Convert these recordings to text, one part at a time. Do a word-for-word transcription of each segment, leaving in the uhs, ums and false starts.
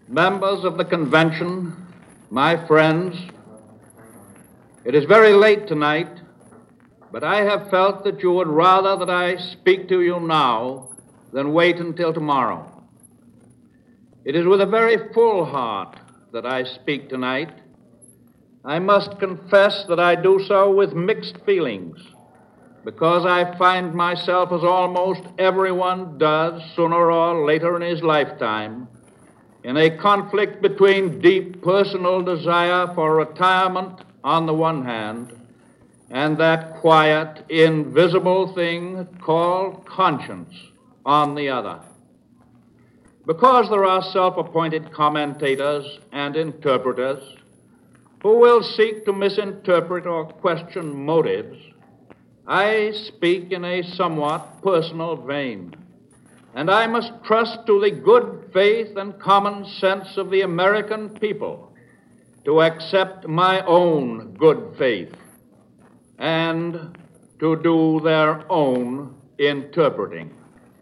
Members of the convention, my friends, it is very late tonight, but I have felt that you would rather that I speak to you now than wait until tomorrow. It is with a very full heart that I speak tonight. I must confess that I do so with mixed feelings, because I find myself, as almost everyone does sooner or later in his lifetime, in a conflict between deep personal desire for retirement on the one hand and that quiet, invisible thing called conscience on the other. Because there are self-appointed commentators and interpreters who will seek to misinterpret or question motives, I speak in a somewhat personal vein, and I must trust to the good faith and common sense of the American people to accept my own good faith and to do their own interpreting.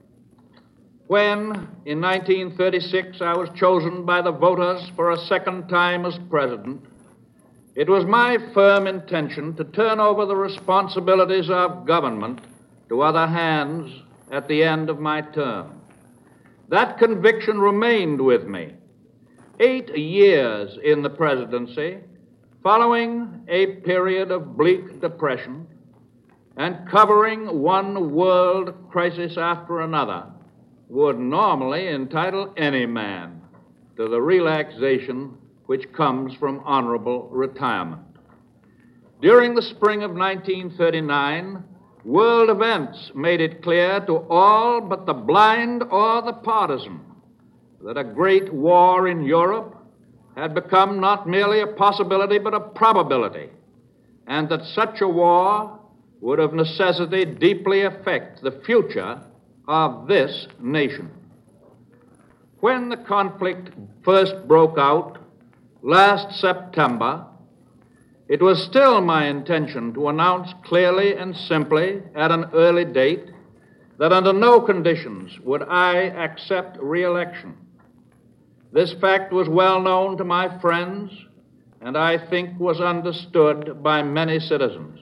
When, in nineteen thirty-six, I was chosen by the voters for a second time as president, it was my firm intention to turn over the responsibilities of government to other hands at the end of my term. That conviction remained with me eight years in the presidency, following a period of bleak depression and covering one world crisis after another would normally entitle any man to the relaxation which comes from honorable retirement. During the spring of nineteen thirty-nine, world events made it clear to all but the blind or the partisan that a great war in Europe had become not merely a possibility but a probability, and that such a war would of necessity deeply affect the future of this nation. When the conflict first broke out last September, it was still my intention to announce clearly and simply at an early date that under no conditions would I accept re-election. This fact was well known to my friends, and I think was understood by many citizens.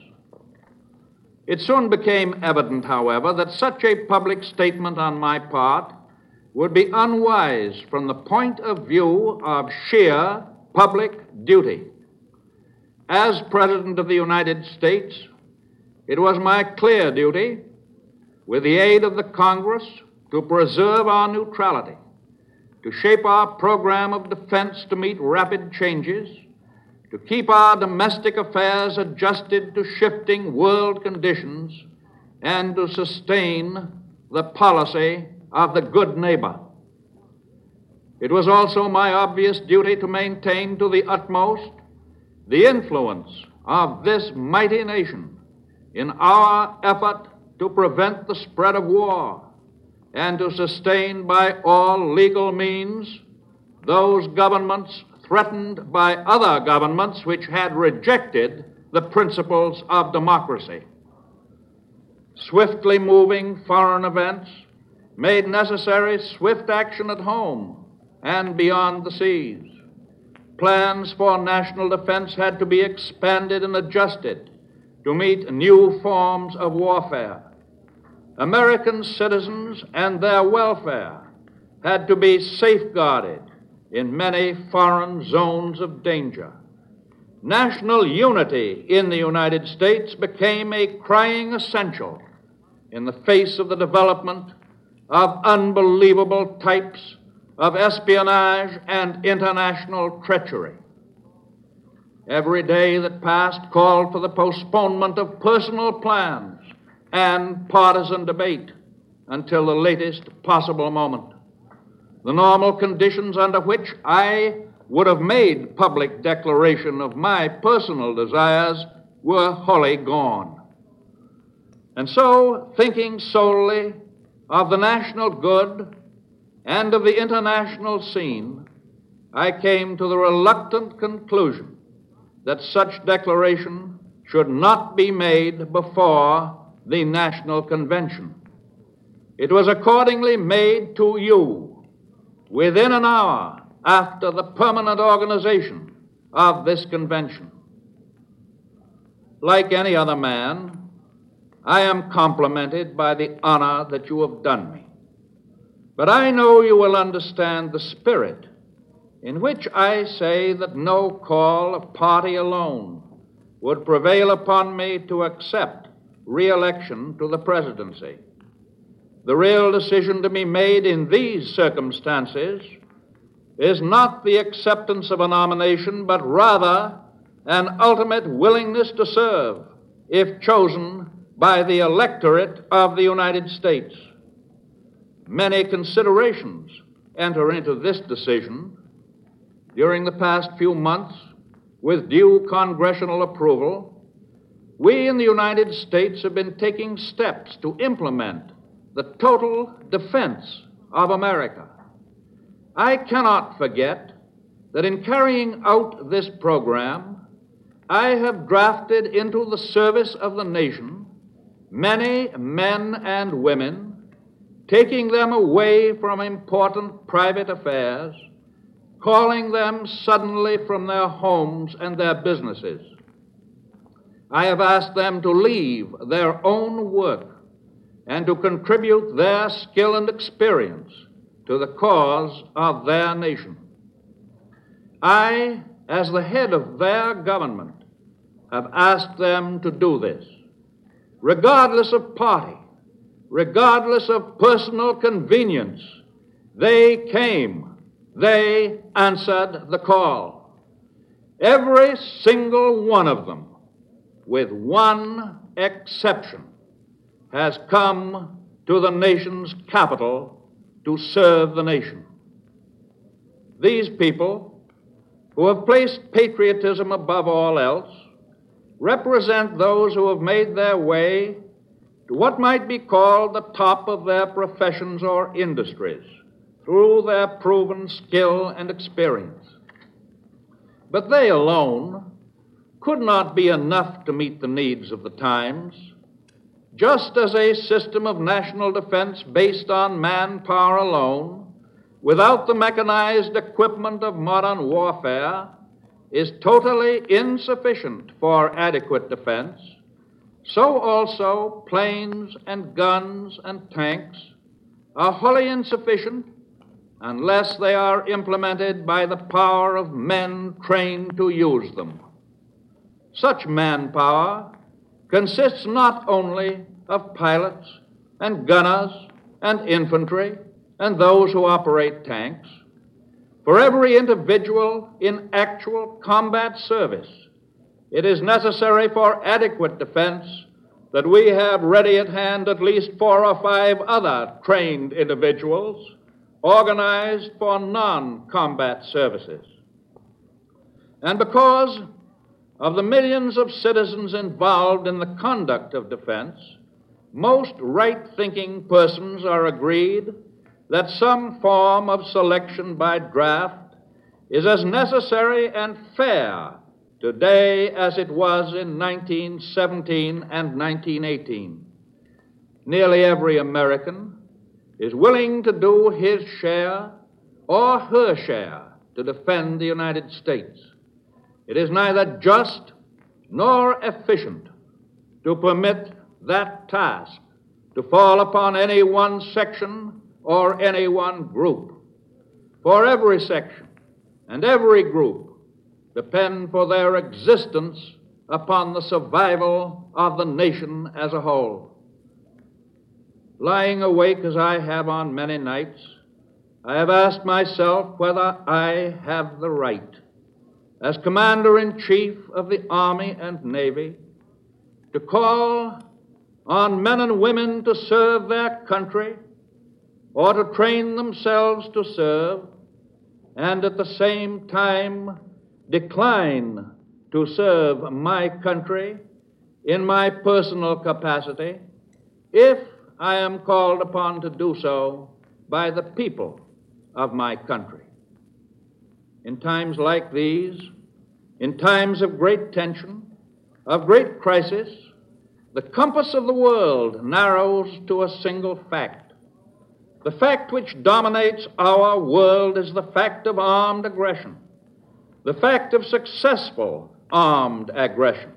It soon became evident, however, that such a public statement on my part would be unwise from the point of view of sheer public duty. As President of the United States, it was my clear duty, with the aid of the Congress, to preserve our neutrality, to shape our program of defense to meet rapid changes, to keep our domestic affairs adjusted to shifting world conditions, and to sustain the policy of the good neighbor. It was also my obvious duty to maintain to the utmost the influence of this mighty nation in our effort to prevent the spread of war and to sustain by all legal means those governments threatened by other governments which had rejected the principles of democracy. Swiftly moving foreign events made necessary swift action at home and beyond the seas. Plans for national defense had to be expanded and adjusted to meet new forms of warfare. American citizens and their welfare had to be safeguarded in many foreign zones of danger. National unity in the United States became a crying essential in the face of the development of unbelievable types of espionage and international treachery. Every day that passed called for the postponement of personal plans and partisan debate until the latest possible moment. The normal conditions under which I would have made public declaration of my personal desires were wholly gone. And so, thinking solely of the national good and of the international scene, I came to the reluctant conclusion that such declaration should not be made before the National Convention. It was accordingly made to you within an hour after the permanent organization of this convention. Like any other man, I am complimented by the honor that you have done me. But I know you will understand the spirit in which I say that no call of party alone would prevail upon me to accept re-election to the presidency. The real decision to be made in these circumstances is not the acceptance of a nomination, but rather an ultimate willingness to serve if chosen by the electorate of the United States. Many considerations enter into this decision. During the past few months, with due congressional approval, we in the United States have been taking steps to implement the total defense of America. I cannot forget that in carrying out this program, I have drafted into the service of the nation many men and women, taking them away from important private affairs, calling them suddenly from their homes and their businesses. I have asked them to leave their own work and to contribute their skill and experience to the cause of their nation. I, as the head of their government, have asked them to do this, regardless of party, regardless of personal convenience. They came. They answered the call. Every single one of them, with one exception, has come to the nation's capital to serve the nation. These people, who have placed patriotism above all else, represent those who have made their way to what might be called the top of their professions or industries through their proven skill and experience. But they alone could not be enough to meet the needs of the times. Just as a system of national defense based on manpower alone, without the mechanized equipment of modern warfare, is totally insufficient for adequate defense, so also planes and guns and tanks are wholly insufficient unless they are implemented by the power of men trained to use them. Such manpower consists not only of pilots and gunners and infantry and those who operate tanks. For every individual in actual combat service, it is necessary for adequate defense that we have ready at hand at least four or five other trained individuals organized for non-combat services. And because of the millions of citizens involved in the conduct of defense, most right-thinking persons are agreed that some form of selection by draft is as necessary and fair today as it was in nineteen seventeen and nineteen eighteen. Nearly every American is willing to do his share or her share to defend the United States. It is neither just nor efficient to permit that task to fall upon any one section or any one group. For every section and every group depend for their existence upon the survival of the nation as a whole. Lying awake as I have on many nights, I have asked myself whether I have the right, as Commander-in-Chief of the Army and Navy, to call on men and women to serve their country or to train themselves to serve, and at the same time decline to serve my country in my personal capacity if I am called upon to do so by the people of my country. In times like these, in times of great tension, of great crisis, the compass of the world narrows to a single fact. The fact which dominates our world is the fact of armed aggression, the fact of successful armed aggression,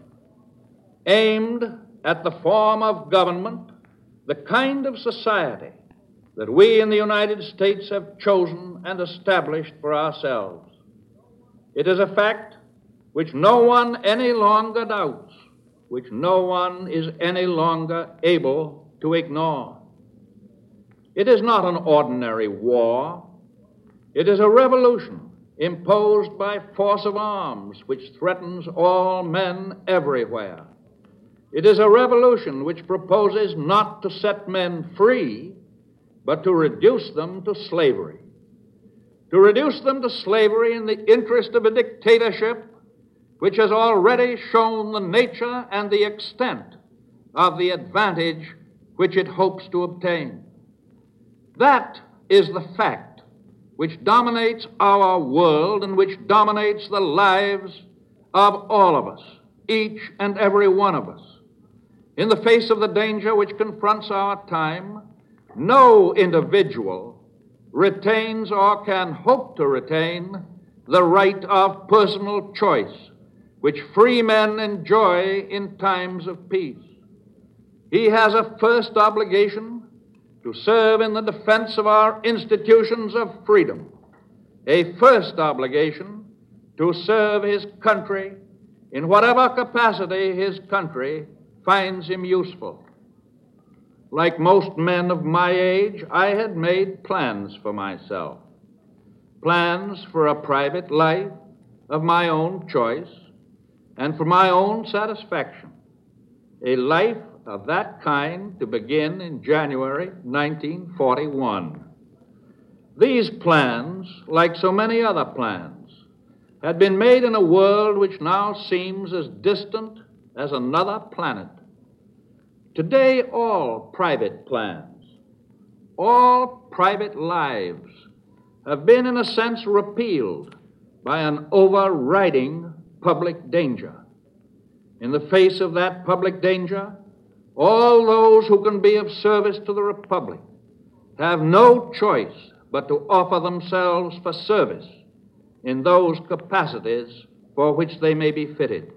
aimed at the form of government, the kind of society that we in the United States have chosen and established for ourselves. It is a fact which no one any longer doubts, which no one is any longer able to ignore. It is not an ordinary war. It is a revolution imposed by force of arms which threatens all men everywhere. It is a revolution which proposes not to set men free, but to reduce them to slavery. To reduce them to slavery in the interest of a dictatorship which has already shown the nature and the extent of the advantage which it hopes to obtain. That is the fact which dominates our world and which dominates the lives of all of us, each and every one of us. In the face of the danger which confronts our time, no individual retains or can hope to retain the right of personal choice which free men enjoy in times of peace. He has a first obligation to serve in the defense of our institutions of freedom, a first obligation to serve his country in whatever capacity his country finds him useful. Like most men of my age, I had made plans for myself, plans for a private life of my own choice and for my own satisfaction, a life of that kind to begin in January nineteen forty-one. These plans, like so many other plans, had been made in a world which now seems as distant as another planet. Today, all private plans, all private lives have been, in a sense, repealed by an overriding public danger. In the face of that public danger, all those who can be of service to the Republic have no choice but to offer themselves for service in those capacities for which they may be fitted.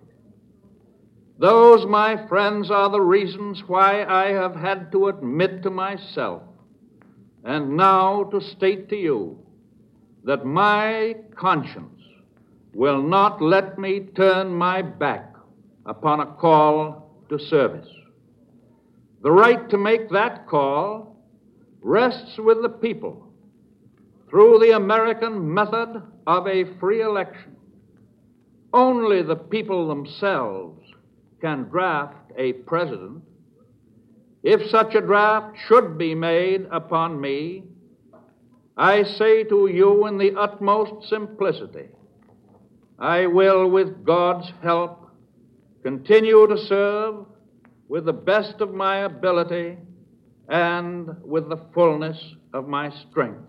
Those, my friends, are the reasons why I have had to admit to myself, and now to state to you, that my conscience will not let me turn my back upon a call to service. The right to make that call rests with the people through the American method of a free election. Only the people themselves can draft a president. If such a draft should be made upon me, I say to you in the utmost simplicity, I will, with God's help, continue to serve with the best of my ability and with the fullness of my strength.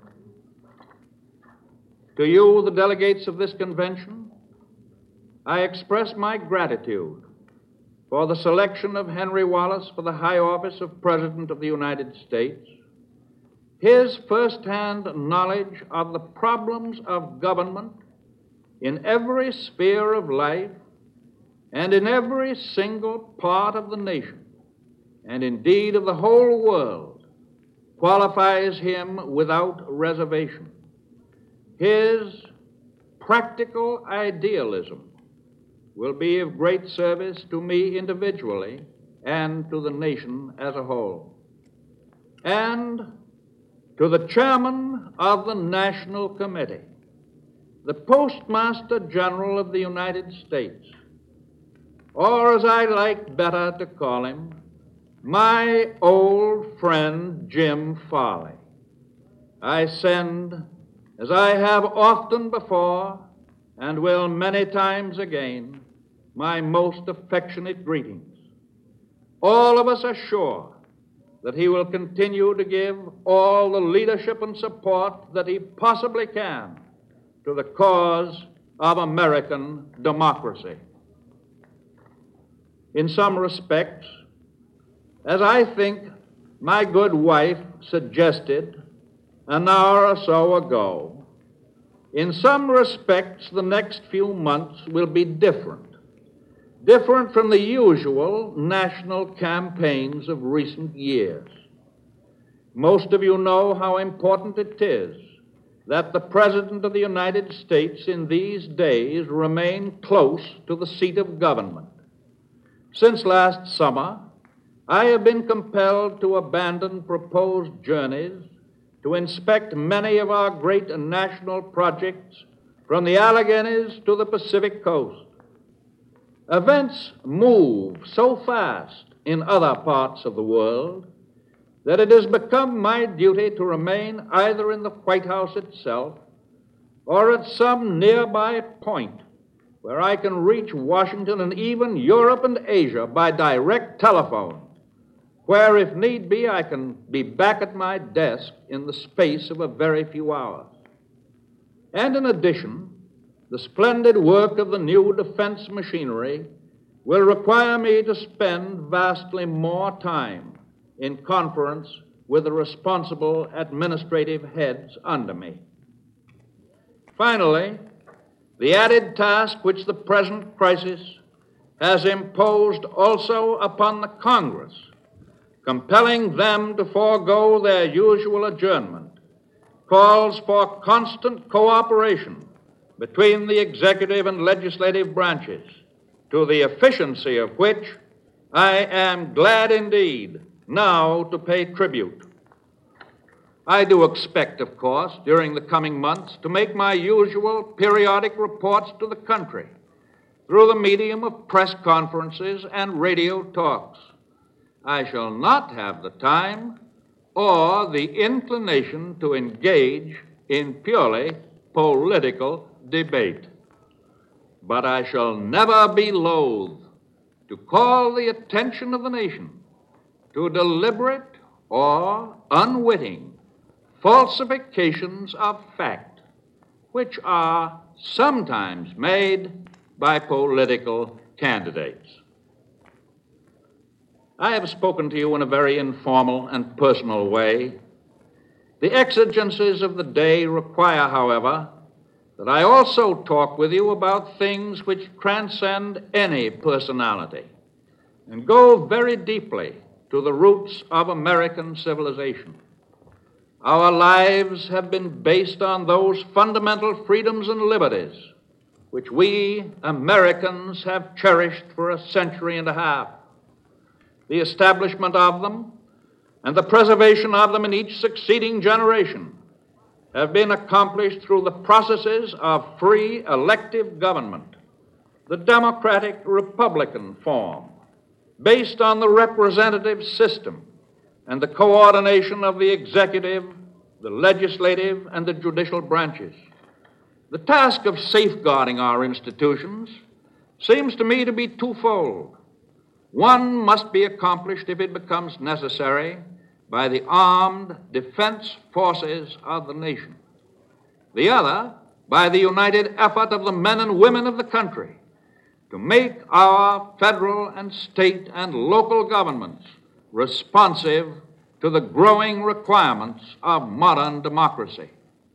To you, the delegates of this convention, I express my gratitude for the selection of Henry Wallace for the high office of President of the United States. His first-hand knowledge of the problems of government in every sphere of life and in every single part of the nation, and indeed of the whole world, qualifies him without reservation. His practical idealism will be of great service to me individually and to the nation as a whole. And to the chairman of the National Committee, the Postmaster General of the United States, or as I like better to call him, my old friend Jim Farley, I send, as I have often before and will many times again, my most affectionate greetings. All of us are sure that he will continue to give all the leadership and support that he possibly can to the cause of American democracy. In some respects, as I think my good wife suggested an hour or so ago, in some respects the next few months will be different. Different from the usual national campaigns of recent years. Most of you know how important it is that the President of the United States in these days remain close to the seat of government. Since last summer, I have been compelled to abandon proposed journeys to inspect many of our great national projects from the Alleghenies to the Pacific coast. Events move so fast in other parts of the world that it has become my duty to remain either in the White House itself or at some nearby point where I can reach Washington and even Europe and Asia by direct telephone, where, if need be, I can be back at my desk in the space of a very few hours. And in addition, the splendid work of the new defense machinery will require me to spend vastly more time in conference with the responsible administrative heads under me. Finally, the added task which the present crisis has imposed also upon the Congress, compelling them to forego their usual adjournment, calls for constant cooperation between the executive and legislative branches, to the efficiency of which I am glad indeed now to pay tribute. I do expect, of course, during the coming months to make my usual periodic reports to the country through the medium of press conferences and radio talks. I shall not have the time or the inclination to engage in purely political debate. But I shall never be loath to call the attention of the nation to deliberate or unwitting falsifications of fact, which are sometimes made by political candidates. I have spoken to you in a very informal and personal way. The exigencies of the day require, however, that I also talk with you about things which transcend any personality and go very deeply to the roots of American civilization. Our lives have been based on those fundamental freedoms and liberties which we Americans have cherished for a century and a half. The establishment of them and the preservation of them in each succeeding generation have been accomplished through the processes of free elective government, the democratic republican form, based on the representative system and the coordination of the executive, the legislative, and the judicial branches. The task of safeguarding our institutions seems to me to be twofold. One must be accomplished, if it becomes necessary, by the armed defense forces of the nation. The other, by the united effort of the men and women of the country to make our federal and state and local governments responsive to the growing requirements of modern democracy.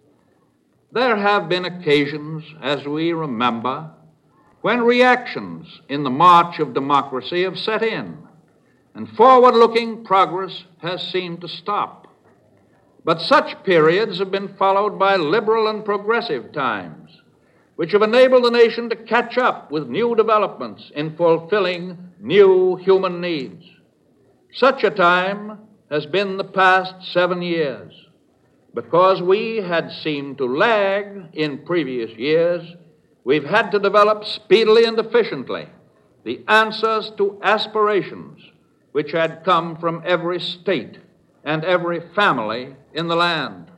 There have been occasions, as we remember, when reactions in the march of democracy have set in and forward-looking progress has seemed to stop. But such periods have been followed by liberal and progressive times, which have enabled the nation to catch up with new developments in fulfilling new human needs. Such a time has been the past seven years. Because we had seemed to lag in previous years, we've had to develop speedily and efficiently the answers to aspirations which had come from every state and every family in the land.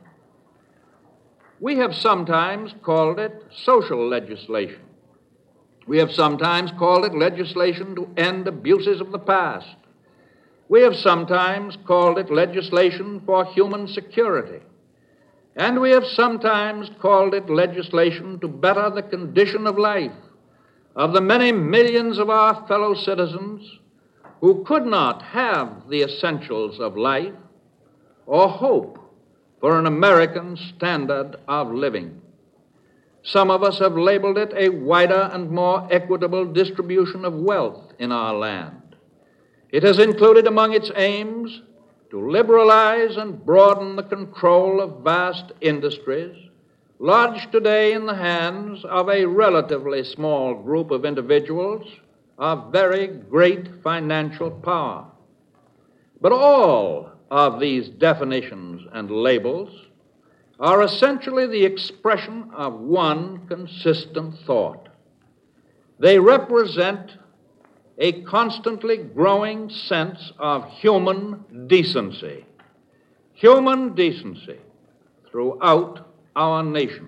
We have sometimes called it social legislation. We have sometimes called it legislation to end abuses of the past. We have sometimes called it legislation for human security. And we have sometimes called it legislation to better the condition of life of the many millions of our fellow citizens who could not have the essentials of life or hope for an American standard of living. Some of us have labeled it a wider and more equitable distribution of wealth in our land. It has included among its aims to liberalize and broaden the control of vast industries, lodged today in the hands of a relatively small group of individuals of very great financial power. But all of these definitions and labels are essentially the expression of one consistent thought. They represent a constantly growing sense of human decency, human decency throughout our nation.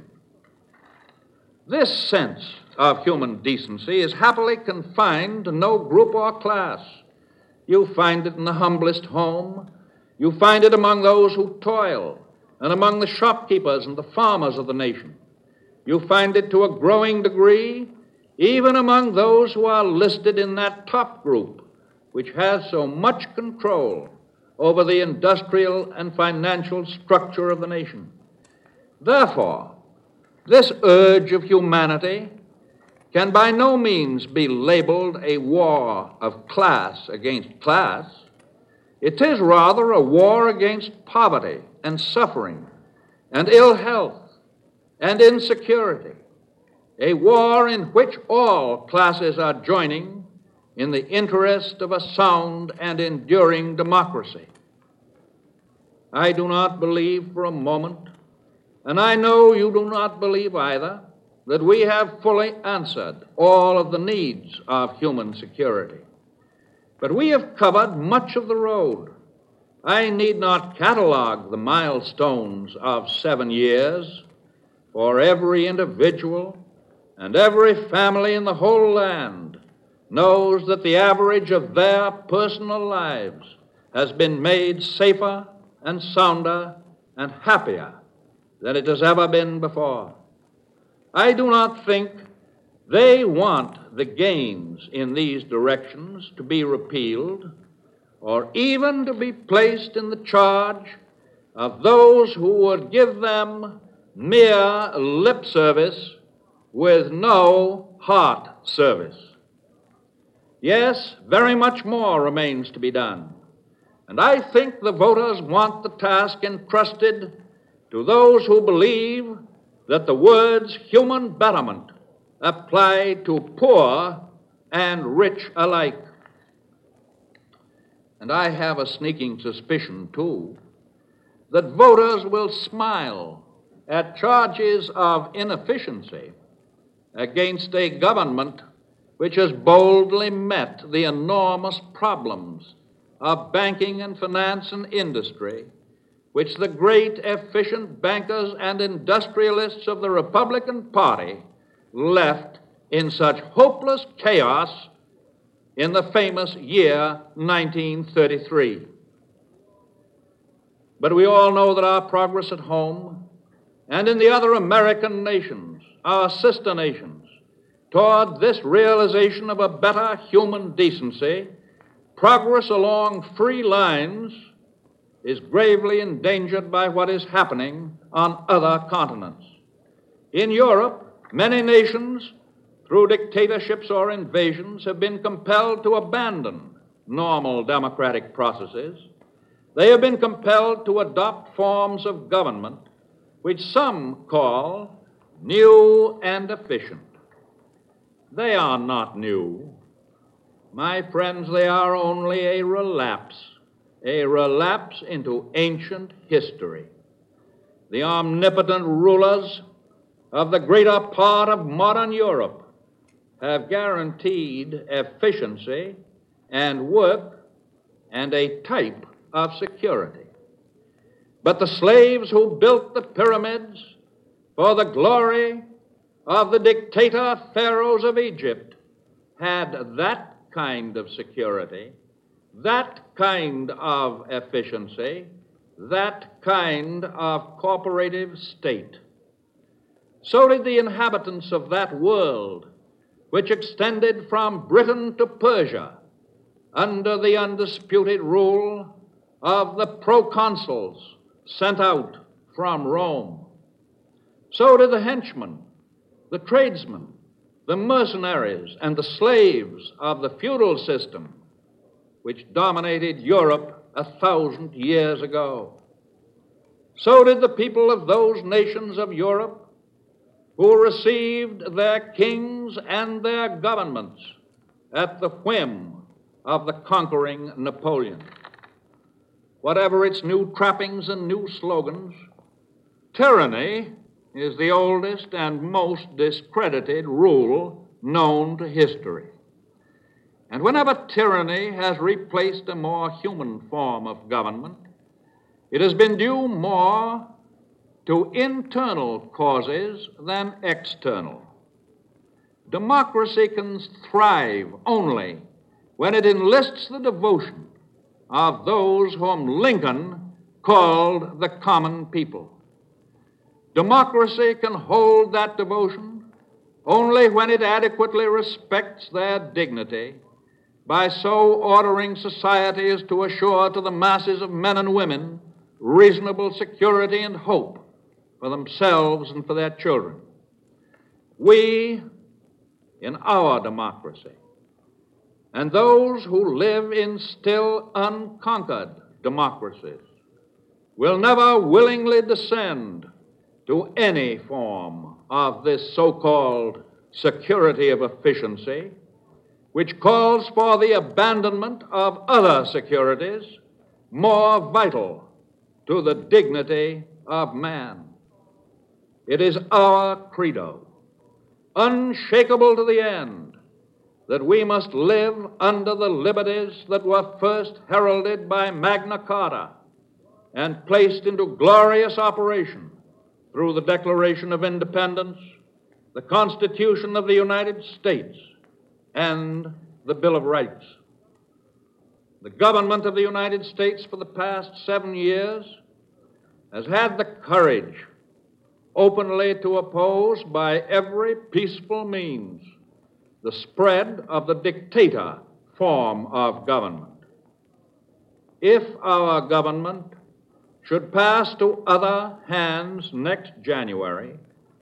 This sense of human decency is happily confined to no group or class. You find it in the humblest home. You find it among those who toil and among the shopkeepers and the farmers of the nation. You find it to a growing degree even among those who are listed in that top group which has so much control over the industrial and financial structure of the nation. Therefore, this urge of humanity can by no means be labeled a war of class against class. It is rather a war against poverty and suffering and ill health and insecurity, a war in which all classes are joining in the interest of a sound and enduring democracy. I do not believe for a moment, and I know you do not believe either, that we have fully answered all of the needs of human security. But we have covered much of the road. I need not catalog the milestones of seven years, for every individual and every family in the whole land knows that the average of their personal lives has been made safer and sounder and happier than it has ever been before. I do not think they want the gains in these directions to be repealed or even to be placed in the charge of those who would give them mere lip service with no heart service. Yes, very much more remains to be done, and I think the voters want the task entrusted to those who believe that the words human betterment apply to poor and rich alike. And I have a sneaking suspicion, too, that voters will smile at charges of inefficiency against a government which has boldly met the enormous problems of banking and finance and industry, which the great efficient bankers and industrialists of the Republican Party left in such hopeless chaos in the famous year nineteen thirty-three. But we all know that our progress at home and in the other American nations, our sister nations, toward this realization of a better human decency, progress along free lines is gravely endangered by what is happening on other continents. In Europe, many nations, through dictatorships or invasions, have been compelled to abandon normal democratic processes. They have been compelled to adopt forms of government which some call new and efficient. They are not new. My friends, they are only a relapse a relapse into ancient history. The omnipotent rulers of the greater part of modern Europe have guaranteed efficiency and work and a type of security. But the slaves who built the pyramids for the glory of the dictator pharaohs of Egypt had that kind of security, that kind of efficiency, that kind of cooperative state. So did the inhabitants of that world, which extended from Britain to Persia, under the undisputed rule of the proconsuls sent out from Rome. So did the henchmen, the tradesmen, the mercenaries, and the slaves of the feudal system, which dominated Europe a thousand years ago. So did the people of those nations of Europe who received their kings and their governments at the whim of the conquering Napoleon. Whatever its new trappings and new slogans, tyranny is the oldest and most discredited rule known to history. And whenever tyranny has replaced a more human form of government, it has been due more to internal causes than external. Democracy can thrive only when it enlists the devotion of those whom Lincoln called the common people. Democracy can hold that devotion only when it adequately respects their dignity by so ordering society as to assure to the masses of men and women reasonable security and hope for themselves and for their children. We, in our democracy, and those who live in still unconquered democracies, will never willingly descend to any form of this so-called security of efficiency, which calls for the abandonment of other securities more vital to the dignity of man. It is our credo, unshakable to the end, that we must live under the liberties that were first heralded by Magna Carta and placed into glorious operation through the Declaration of Independence, the Constitution of the United States, and the Bill of Rights. The government of the United States for the past seven years has had the courage openly to oppose by every peaceful means the spread of the dictator form of government. If our government should pass to other hands next January,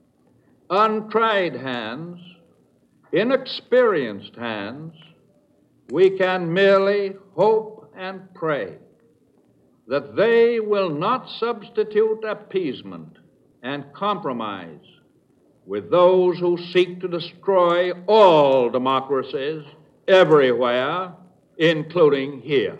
untried hands, inexperienced hands, we can merely hope and pray that they will not substitute appeasement and compromise with those who seek to destroy all democracies everywhere, including here.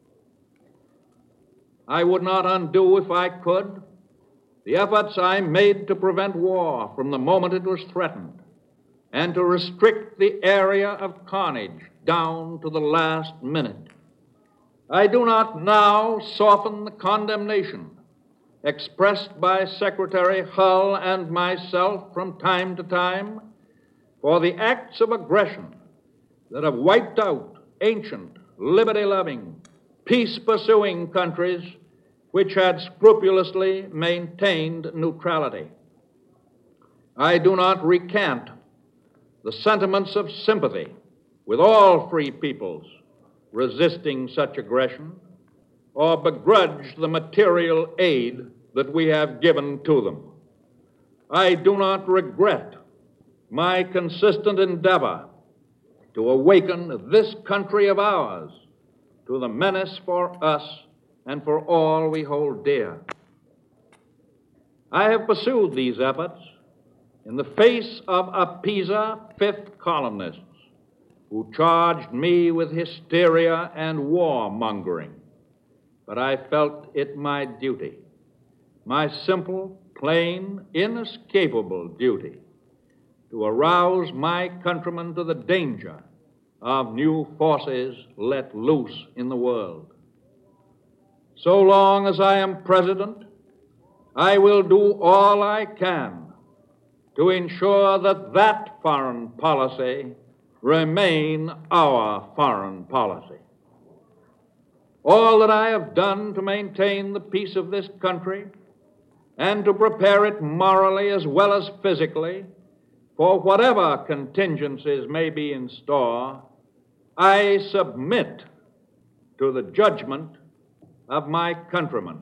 I would not undo, if I could, the efforts I made to prevent war from the moment it was threatened and to restrict the area of carnage down to the last minute. I do not now soften the condemnation expressed by Secretary Hull and myself from time to time for the acts of aggression that have wiped out ancient, liberty-loving, peace-pursuing countries which had scrupulously maintained neutrality. I do not recant the sentiments of sympathy with all free peoples resisting such aggression, or begrudge the material aid that we have given to them. I do not regret my consistent endeavor to awaken this country of ours to the menace for us and for all we hold dear. I have pursued these efforts in the face of appeaser fifth columnists who charged me with hysteria and warmongering. But I felt it my duty, my simple, plain, inescapable duty, to arouse my countrymen to the danger of new forces let loose in the world. So long as I am president, I will do all I can to ensure that that foreign policy remain our foreign policy. All that I have done to maintain the peace of this country and to prepare it morally as well as physically for whatever contingencies may be in store, I submit to the judgment of my countrymen.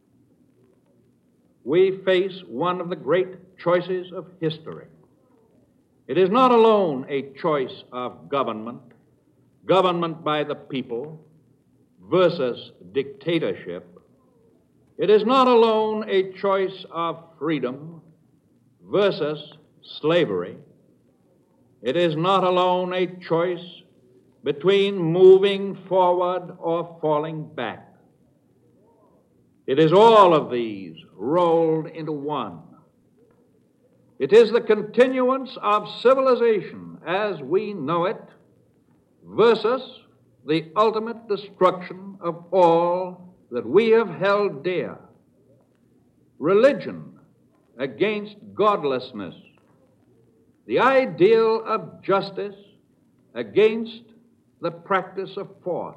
We face one of the great choices of history. It is not alone a choice of government, government by the people versus dictatorship. It is not alone a choice of freedom versus slavery. It is not alone a choice between moving forward or falling back. It is all of these rolled into one. It is the continuance of civilization as we know it versus the ultimate destruction of all that we have held dear. Religion against godlessness. The ideal of justice against the practice of force.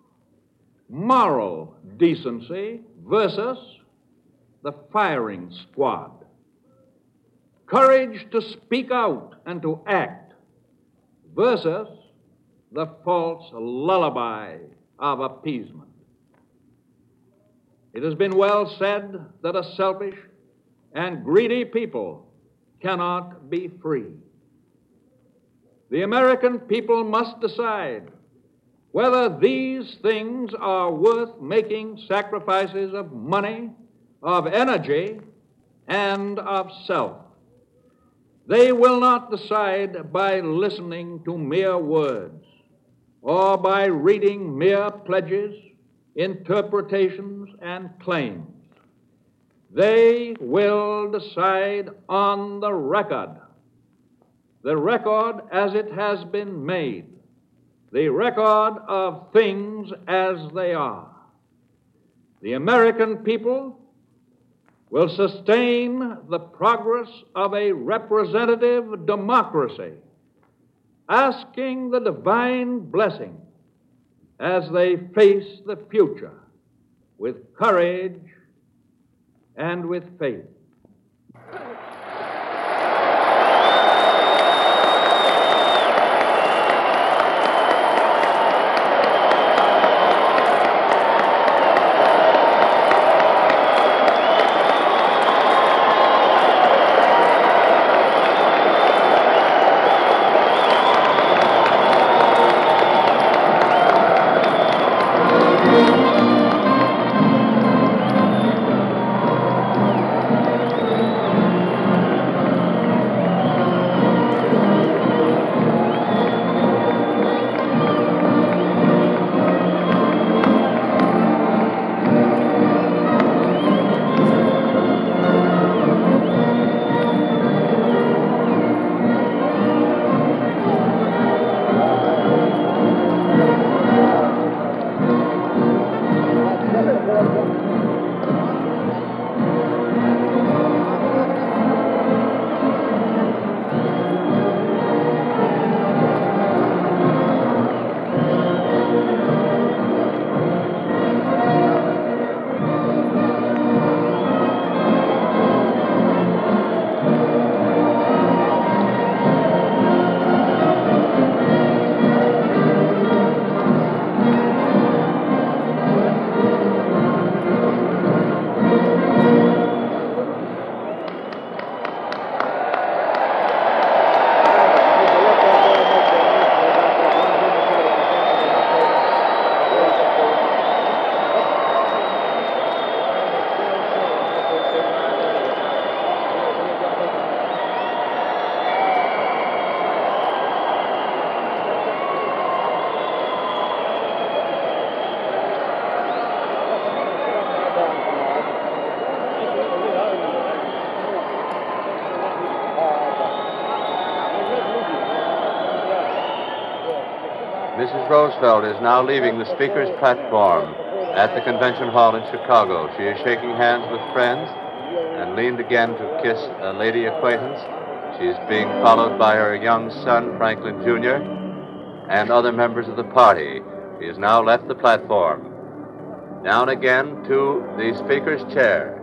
Moral decency versus the firing squad. Courage to speak out and to act versus the false lullaby of appeasement. It has been well said that a selfish and greedy people cannot be free. The American people must decide whether these things are worth making sacrifices of money, of energy, and of self. They will not decide by listening to mere words or by reading mere pledges, interpretations, and claims. They will decide on the record, the record as it has been made, the record of things as they are. The American people will sustain the progress of a representative democracy, asking the divine blessing as they face the future with courage and with faith. Missus Roosevelt is now leaving the Speaker's platform at the convention hall in Chicago. She is shaking hands with friends and leaned again to kiss a lady acquaintance. She is being followed by her young son, Franklin Junior, and other members of the party. She has now left the platform. Down again to the Speaker's chair.